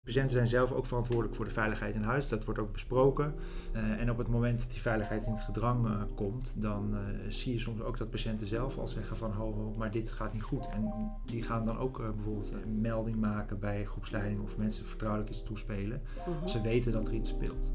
Patiënten zijn zelf ook verantwoordelijk voor de veiligheid in huis. Dat wordt ook besproken. En op het moment dat die veiligheid in het gedrang komt, dan zie je soms ook dat patiënten zelf al zeggen van ho, maar dit gaat niet goed. En die gaan dan ook bijvoorbeeld een melding maken bij groepsleiding of mensen vertrouwelijk iets toespelen. Ze weten dat er iets speelt.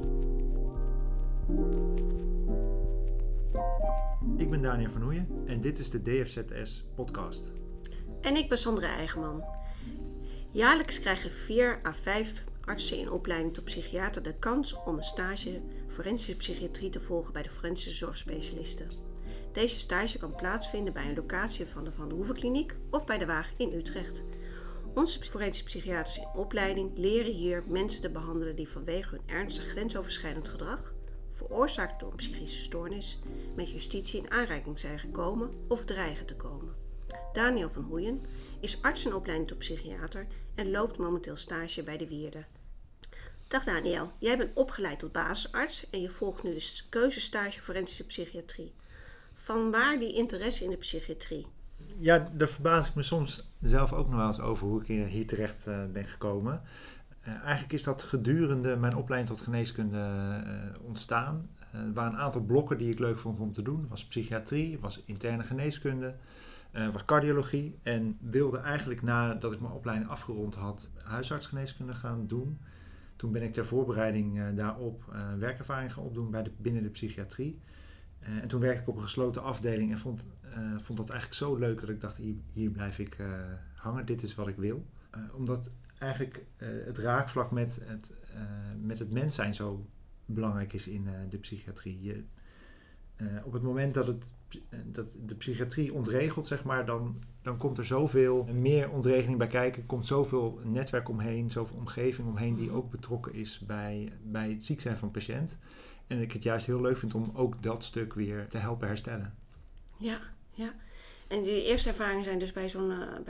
Ik ben Daniel van Hoeyen en dit is de DFZS podcast. En ik ben Sandra Eigenman. Jaarlijks krijgen 4 à 5 artsen in opleiding tot psychiater de kans om een stage forensische psychiatrie te volgen bij de forensische zorgspecialisten. Deze stage kan plaatsvinden bij een locatie van de Van der Hoeven Kliniek of bij de Waag in Utrecht. Onze forensische psychiaters in opleiding leren hier mensen te behandelen die vanwege hun ernstig grensoverschrijdend gedrag, veroorzaakt door een psychische stoornis, met justitie in aanraking zijn gekomen of dreigen te komen. Daniel van Hoeyen is arts in opleiding tot psychiater en loopt momenteel stage bij de Wierde. Dag Daniel, jij bent opgeleid tot basisarts en je volgt nu de keuzestage forensische psychiatrie. Vanwaar die interesse in de psychiatrie? Ja, daar verbaas ik me soms zelf ook nog wel eens over hoe ik hier terecht ben gekomen. Eigenlijk is dat gedurende mijn opleiding tot geneeskunde ontstaan. Er waren een aantal blokken die ik leuk vond om te doen. Was psychiatrie, was interne geneeskunde, was cardiologie. En wilde eigenlijk nadat ik mijn opleiding afgerond had huisartsgeneeskunde gaan doen. Toen ben ik ter voorbereiding daarop werkervaring gaan opdoen binnen de psychiatrie. En toen werkte ik op een gesloten afdeling en vond dat eigenlijk zo leuk dat ik dacht, hier blijf ik hangen, dit is wat ik wil. Omdat eigenlijk het raakvlak met het mens zijn zo belangrijk is in de psychiatrie. Op het moment dat de psychiatrie ontregelt, zeg maar, dan komt er zoveel meer ontregeling bij kijken. Er komt zoveel netwerk omheen, zoveel omgeving omheen die ook betrokken is bij het ziek zijn van een patiënt. En ik het juist heel leuk vind om ook dat stuk weer te helpen herstellen. Ja. En die eerste ervaringen zijn dus bij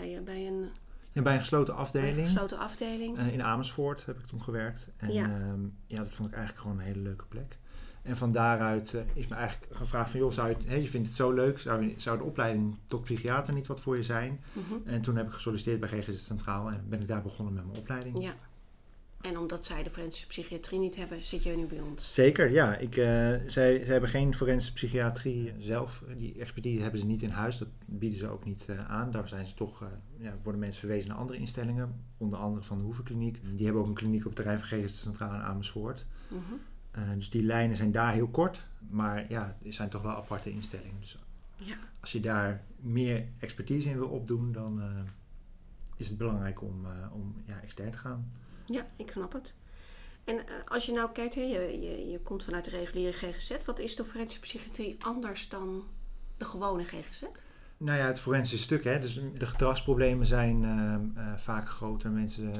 bij een gesloten afdeling. Bij een gesloten afdeling. In Amersfoort heb ik toen gewerkt. En dat vond ik eigenlijk gewoon een hele leuke plek. En van daaruit is me eigenlijk gevraagd van, joh, je vindt het zo leuk, zou de opleiding tot psychiater niet wat voor je zijn? En toen heb ik gesolliciteerd bij GGZ Centraal en ben ik daar begonnen met mijn opleiding. Ja. En omdat zij de forensische psychiatrie niet hebben, zit jij nu bij ons? Zeker, ja. Zij hebben geen forensische psychiatrie zelf. Die expertise hebben ze niet in huis. Dat bieden ze ook niet aan. Daar zijn ze toch, worden mensen verwezen naar andere instellingen. Onder andere van de Hoeven Kliniek. Die hebben ook een kliniek op het terrein van GGZ Centraal in Amersfoort. Dus die lijnen zijn daar heel kort. Maar ja, er zijn toch wel aparte instellingen. Dus als je daar meer expertise in wil opdoen, dan is het belangrijk om extern te gaan. Ja, ik snap het. En als je nou kijkt, je komt vanuit de reguliere GGZ. Wat is de forensische psychiatrie anders dan de gewone GGZ? Nou ja, het forensische stuk. Dus de gedragsproblemen zijn vaak groter. Mensen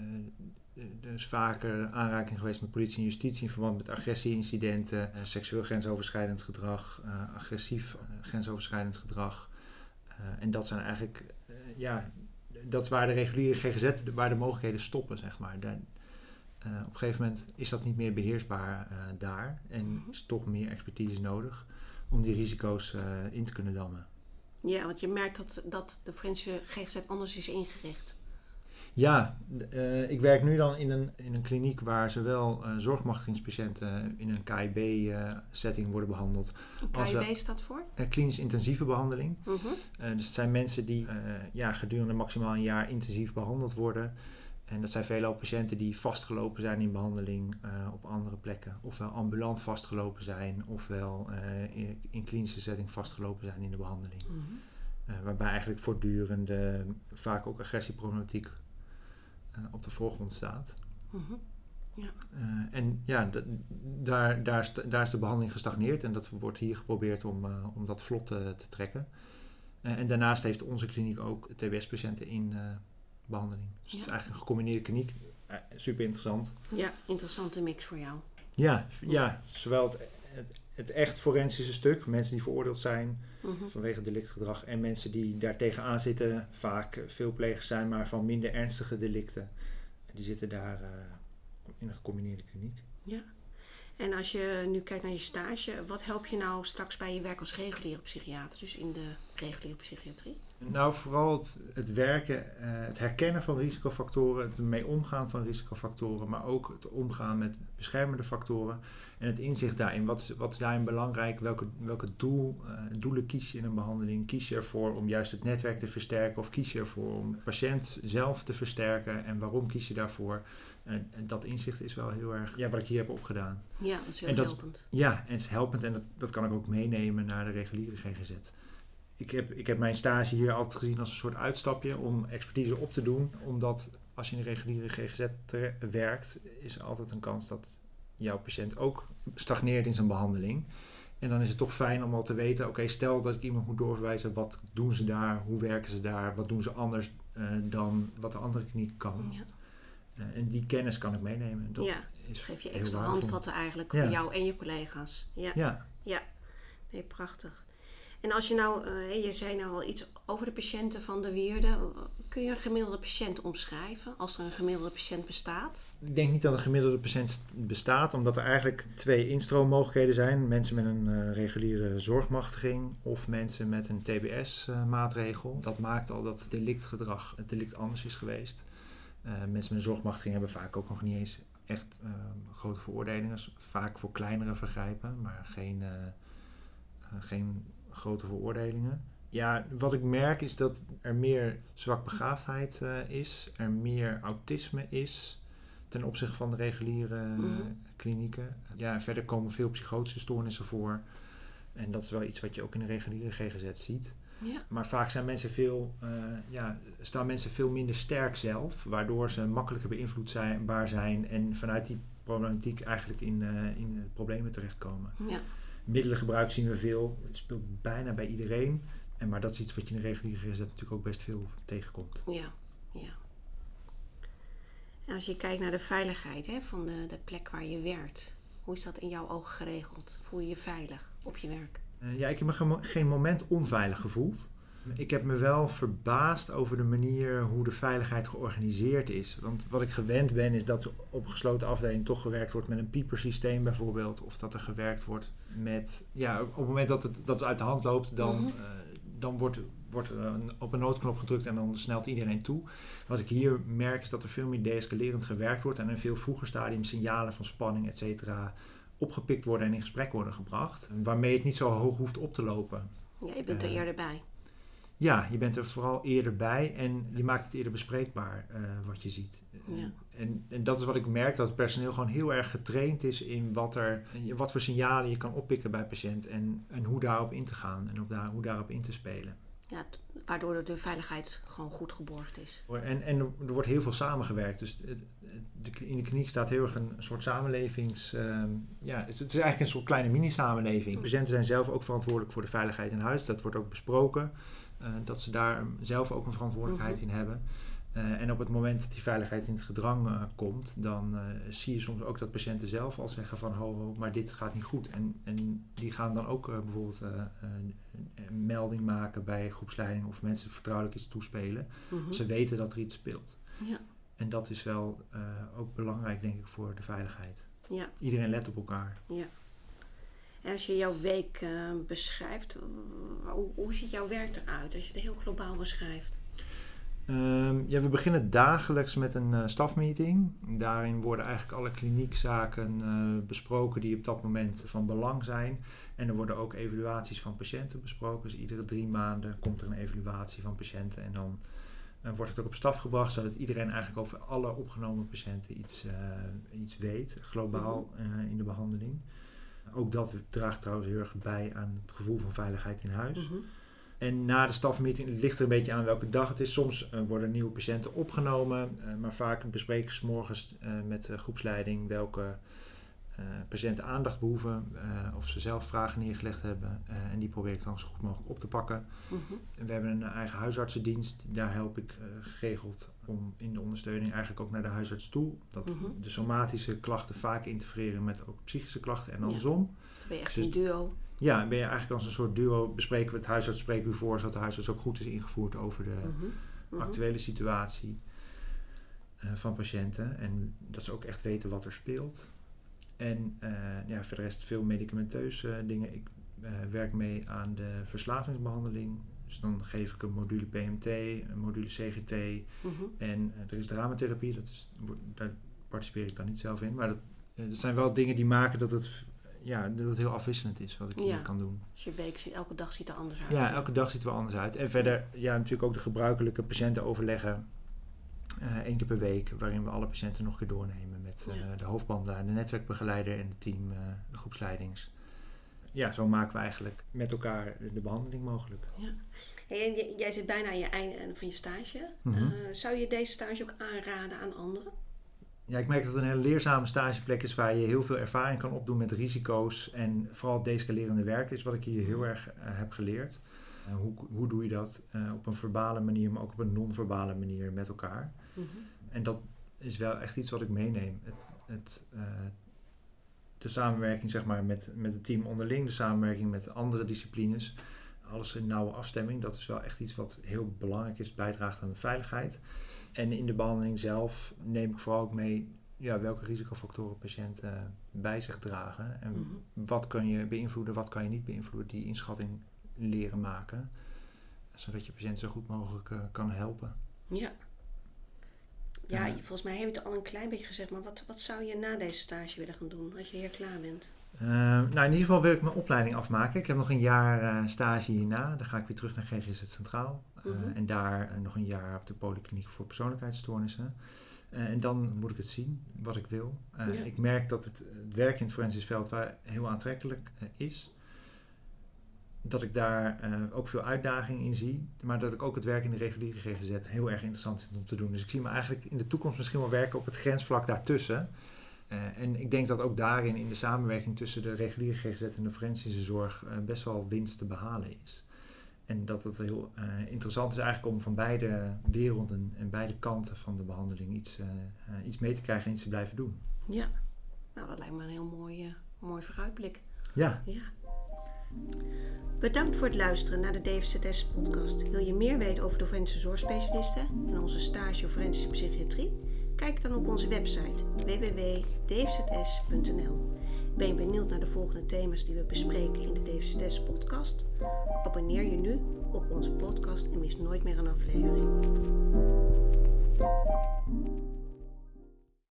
dus vaker aanraking geweest met politie en justitie in verband met agressieincidenten, seksueel grensoverschrijdend gedrag, agressief grensoverschrijdend gedrag. En dat zijn eigenlijk, dat is waar de reguliere GGZ, waar de mogelijkheden stoppen, zeg maar. Op een gegeven moment is dat niet meer beheersbaar daar en is toch meer expertise nodig om die risico's in te kunnen dammen. Ja, want je merkt dat de forensische GGZ anders is ingericht. Ja, ik werk nu dan in een kliniek waar zowel zorgmachtigingspatiënten in een KIB-setting worden behandeld. KIB staat voor? Klinisch intensieve behandeling. Dus het zijn mensen die gedurende maximaal een jaar intensief behandeld worden. En dat zijn veelal patiënten die vastgelopen zijn in behandeling op andere plekken. Ofwel ambulant vastgelopen zijn, ofwel in klinische setting vastgelopen zijn in de behandeling. Waarbij eigenlijk voortdurende, vaak ook agressieproblematiek op de voorgrond staat. Daar is de behandeling gestagneerd en dat wordt hier geprobeerd om dat vlot te trekken. En daarnaast heeft onze kliniek ook TBS-patiënten in behandeling. Dus het is eigenlijk een gecombineerde kliniek. Super interessant. Ja, interessante mix voor jou. Ja, zowel het echt forensische stuk, mensen die veroordeeld zijn vanwege delictgedrag en mensen die daar tegenaan zitten, vaak veelplegers zijn, maar van minder ernstige delicten. Die zitten daar in een gecombineerde kliniek. Ja. En als je nu kijkt naar je stage, wat help je nou straks bij je werk als reguliere psychiater, dus in de reguliere psychiatrie? Nou, vooral het werken, het herkennen van risicofactoren, het ermee omgaan van risicofactoren, maar ook het omgaan met beschermende factoren en het inzicht daarin. Wat is daarin belangrijk? Welke doelen kies je in een behandeling? Kies je ervoor om juist het netwerk te versterken of kies je ervoor om de patiënt zelf te versterken en waarom kies je daarvoor? En dat inzicht is wel heel erg wat ik hier heb opgedaan. Ja, dat is heel helpend. Ja, en het is helpend en dat kan ik ook meenemen naar de reguliere GGZ. Ik heb mijn stage hier altijd gezien als een soort uitstapje om expertise op te doen. Omdat als je in de reguliere GGZ werkt, is er altijd een kans dat jouw patiënt ook stagneert in zijn behandeling. En dan is het toch fijn om al te weten, oké, stel dat ik iemand moet doorverwijzen, wat doen ze daar, hoe werken ze daar, wat doen ze anders dan wat de andere kliniek kan. Ja. En die kennis kan ik meenemen. Dat geef je extra handvatten eigenlijk voor jou en je collega's. Ja. Nee, prachtig. En als je nou, je zei nou al iets over de patiënten van de Wierde. Kun je een gemiddelde patiënt omschrijven, als er een gemiddelde patiënt bestaat? Ik denk niet dat een gemiddelde patiënt bestaat, omdat er eigenlijk 2 instroommogelijkheden zijn. Mensen met een reguliere zorgmachtiging of mensen met een TBS-maatregel. Dat maakt al dat het delict anders is geweest. Mensen met een zorgmachtiging hebben vaak ook nog niet eens echt grote veroordelingen. Vaak voor kleinere vergrijpen, maar geen grote veroordelingen. Ja, wat ik merk is dat er meer zwakbegaafdheid is. Er meer autisme is ten opzichte van de reguliere klinieken. Ja, verder komen veel psychotische stoornissen voor. En dat is wel iets wat je ook in de reguliere GGZ ziet. Ja. Maar vaak zijn mensen staan mensen veel minder sterk zelf, waardoor ze makkelijker beïnvloedbaar zijn en vanuit die problematiek eigenlijk in problemen terechtkomen. Ja. Middelengebruik zien we veel. Het speelt bijna bij iedereen. Maar dat is iets wat je in de reguliere GGZ natuurlijk ook best veel tegenkomt. Ja. En als je kijkt naar de veiligheid van de plek waar je werkt. Hoe is dat in jouw ogen geregeld? Voel je je veilig op je werk? Ik heb me geen moment onveilig gevoeld. Ik heb me wel verbaasd over de manier hoe de veiligheid georganiseerd is. Want wat ik gewend ben is dat er op een gesloten afdeling toch gewerkt wordt met een piepersysteem bijvoorbeeld. Of dat er gewerkt wordt met... Ja, op het moment dat het uit de hand loopt, dan wordt er op een noodknop gedrukt en dan snelt iedereen toe. Wat ik hier merk is dat er veel meer deescalerend gewerkt wordt en in een veel vroeger stadium signalen van spanning, et cetera, opgepikt worden en in gesprek worden gebracht. Waarmee het niet zo hoog hoeft op te lopen. Ja, je bent er eerder bij. Ja, je bent er vooral eerder bij en je maakt het eerder bespreekbaar wat je ziet. Ja. En dat is wat ik merk, dat het personeel gewoon heel erg getraind is in wat voor signalen je kan oppikken bij patiënt en hoe daarop in te gaan en hoe daarop in te spelen. Ja, waardoor de veiligheid gewoon goed geborgd is. En er wordt heel veel samengewerkt. Dus in de kliniek staat heel erg een soort samenlevings... het is eigenlijk een soort kleine mini-samenleving. Patiënten zijn zelf ook verantwoordelijk voor de veiligheid in huis. Dat wordt ook besproken. Dat ze daar zelf ook een verantwoordelijkheid in hebben. En op het moment dat die veiligheid in het gedrang komt, dan zie je soms ook dat patiënten zelf al zeggen van ho, maar dit gaat niet goed. En die gaan dan ook bijvoorbeeld een melding maken bij groepsleiding of mensen vertrouwelijk iets toespelen. Ze weten dat er iets speelt. Ja. En dat is wel ook belangrijk, denk ik, voor de veiligheid. Ja. Iedereen let op elkaar. Ja. En als je jouw week beschrijft, hoe ziet jouw werk eruit als je het heel globaal beschrijft? We beginnen dagelijks met een stafmeeting. Daarin worden eigenlijk alle kliniekzaken besproken die op dat moment van belang zijn. En er worden ook evaluaties van patiënten besproken. Dus iedere 3 maanden komt er een evaluatie van patiënten. En dan wordt het ook op staf gebracht, zodat iedereen eigenlijk over alle opgenomen patiënten iets weet, globaal in de behandeling. Ook dat draagt trouwens heel erg bij aan het gevoel van veiligheid in huis. En na de stafmeeting, het ligt er een beetje aan welke dag het is. Soms worden nieuwe patiënten opgenomen, maar vaak bespreken ze 's morgens met de groepsleiding welke patiënten aandacht behoeven, of ze zelf vragen neergelegd hebben. En die probeer ik dan zo goed mogelijk op te pakken. En we hebben een eigen huisartsendienst. Daar help ik geregeld om in de ondersteuning eigenlijk ook naar de huisarts toe. Dat de somatische klachten vaak interfereren met ook psychische klachten en andersom. Dus dan ben je echt een duo. Ja, ben je eigenlijk als een soort duo, bespreken we het huisarts, spreken we voor, zodat de huisarts ook goed is ingevoerd over de actuele situatie van patiënten. En dat ze ook echt weten wat er speelt. En verder is het veel medicamenteuze dingen. Ik werk mee aan de verslavingsbehandeling. Dus dan geef ik een module PMT, een module CGT en er is dramatherapie. Daar participeer ik dan niet zelf in. Maar dat zijn wel dingen die maken dat het heel afwisselend is wat ik hier kan doen. Dus je week elke dag ziet er anders uit. Ja, elke dag ziet er wel anders uit. En verder natuurlijk ook de gebruikelijke patiëntenoverleggen. 1 keer per week, waarin we alle patiënten nog een keer doornemen met de hoofdbehandelaar, de netwerkbegeleider en het team, de groepsleidings. Ja, zo maken we eigenlijk met elkaar de behandeling mogelijk. Ja. Hey, jij zit bijna aan je einde van je stage. Zou je deze stage ook aanraden aan anderen? Ja, ik merk dat het een hele leerzame stageplek is waar je heel veel ervaring kan opdoen met risico's. En vooral het descalerende werk is wat ik hier heel erg heb geleerd. Hoe doe je dat op een verbale manier, maar ook op een non-verbale manier met elkaar. En dat is wel echt iets wat ik meeneem. De samenwerking zeg maar, met het team onderling, de samenwerking met andere disciplines. Alles in nauwe afstemming. Dat is wel echt iets wat heel belangrijk is, bijdraagt aan de veiligheid. En in de behandeling zelf neem ik vooral ook mee welke risicofactoren patiënten bij zich dragen. En wat kan je beïnvloeden, wat kan je niet beïnvloeden. Die inschatting leren maken. Zodat je patiënt zo goed mogelijk kan helpen. Ja. Ja, volgens mij heb je het al een klein beetje gezegd. Maar wat zou je na deze stage willen gaan doen als je hier klaar bent? In ieder geval wil ik mijn opleiding afmaken. Ik heb nog een jaar stage hierna. Dan ga ik weer terug naar GGZ Centraal. En daar nog een jaar op de polykliniek voor persoonlijkheidsstoornissen. En dan moet ik het zien wat ik wil. Ik merk dat het werk in het forensisch veld waar heel aantrekkelijk is. Dat ik daar ook veel uitdaging in zie. Maar dat ik ook het werk in de reguliere GGZ heel erg interessant vind om te doen. Dus ik zie me eigenlijk in de toekomst misschien wel werken op het grensvlak daartussen. En ik denk dat ook daarin in de samenwerking tussen de reguliere GGZ en de forensische zorg best wel winst te behalen is. En dat het heel interessant is eigenlijk om van beide werelden en beide kanten van de behandeling iets mee te krijgen en iets te blijven doen. Ja, nou dat lijkt me een heel mooi vooruitblik. Ja. Bedankt voor het luisteren naar de DFZS-podcast. Wil je meer weten over de forensische zorgspecialisten en onze stage forensische psychiatrie? Kijk dan op onze website www.dfzs.nl. Ben je benieuwd naar de volgende thema's die we bespreken in de DFZS-podcast? Abonneer je nu op onze podcast en mis nooit meer een aflevering.